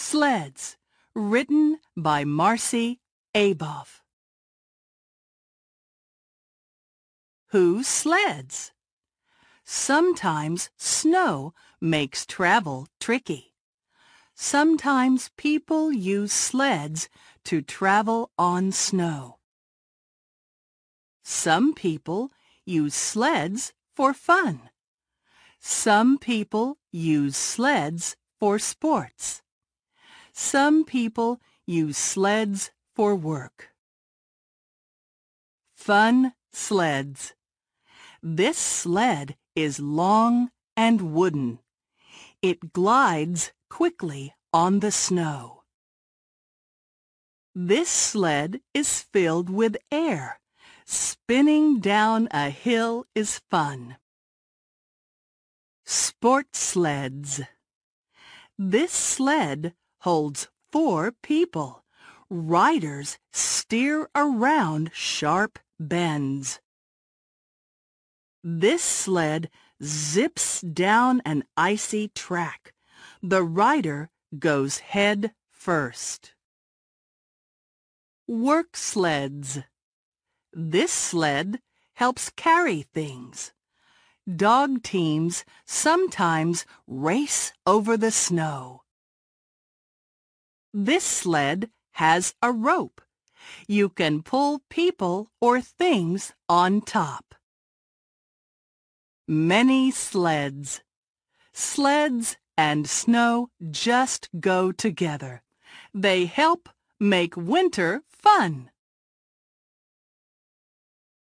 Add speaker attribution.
Speaker 1: Sleds, written by Marcy Aboff. Who sleds? Sometimes snow makes travel tricky. Sometimes people use sleds to travel on snow. Some people use sleds for fun. Some people use sleds for sports. Some people use sleds for work. Fun sleds. This sled is long and wooden. It glides quickly on the snow. This sled is filled with air. Spinning down a hill is fun. Sport sleds. This sled holds 4 people. Riders steer around sharp bends. This sled zips down an icy track. The rider goes head first. Work sleds. This sled helps carry things. Dog teams sometimes race over the snow. This sled has a rope. You can pull people or things on top. Many sleds. Sleds and snow just go together. They help make winter fun.